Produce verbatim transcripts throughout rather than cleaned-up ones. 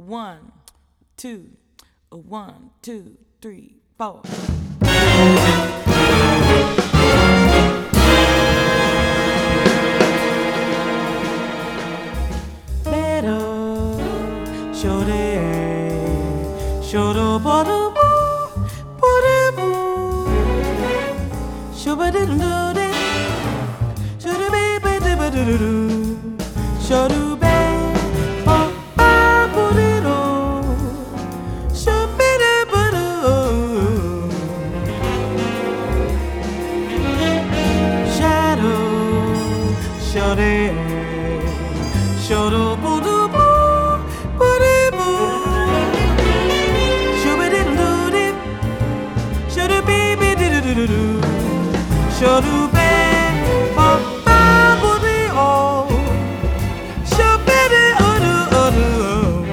One, two, a one, two, three, four. Better, shorty, shorty, bottle, bottle, shubba-diddle-doo-dee, shoo-doo-bee-bee-dee-ba-doo-doo-doo, shoo-doo-bee. Shorty, shorty, boo doo boo, boo doo boo, shooby diddle doo dip, shorty baby diddle doo doo, shorty baby, oh oh boo dee oh, shooby dee oh doo oh doo.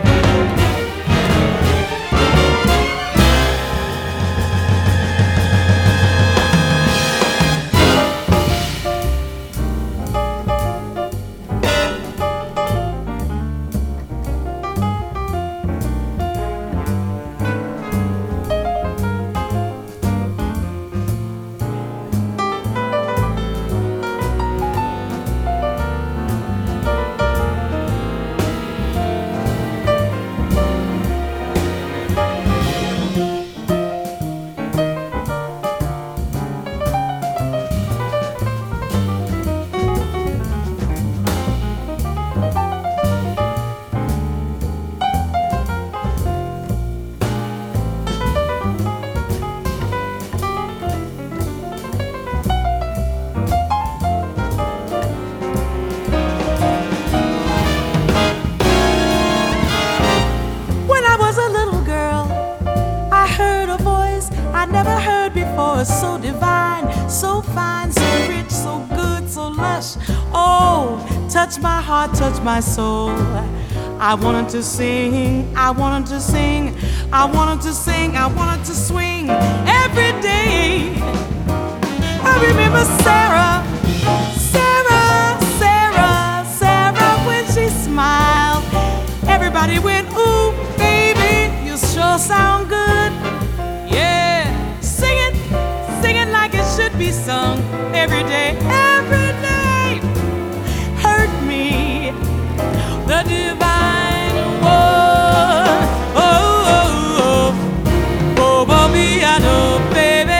I never heard before, so divine, so fine, so rich, so good, so lush. Oh, touch my heart, touch my soul. I wanted to sing, I wanted to sing, I wanted to sing, I wanted to swing every day. I remember Sarah, Sarah, Sarah, Sarah, when she smiled. Everybody went, ooh, baby, you sure sound good. Yeah, sing it, sing it like it should be sung every day, every day. Hurt me, the divine one. Oh, oh, oh, oh, oh, piano, baby.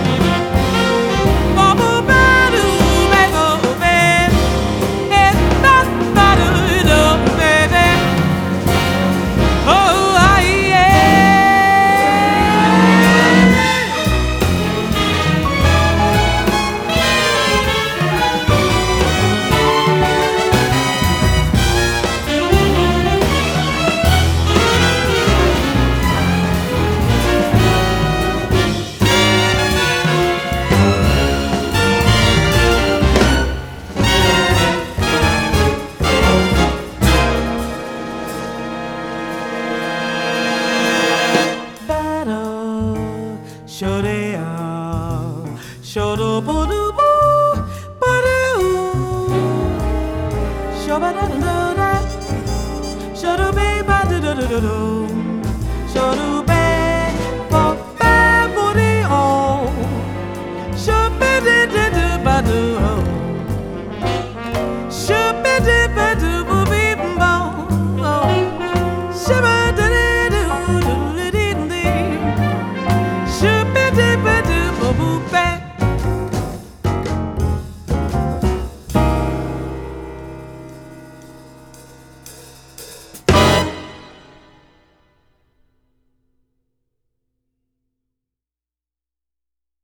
Oh, oh, ba-doo, baby, oh, baby. Eh, ba-ba-doo, baby. Oh, ah, yeah. Shorty, shorty, boo doo boo, boo doo, shorty da da da, shorty baby da da da da, shorty baby, boo boo dee oh, shorty da da da ba doo, shorty da ba doo boo bee boo, shorty.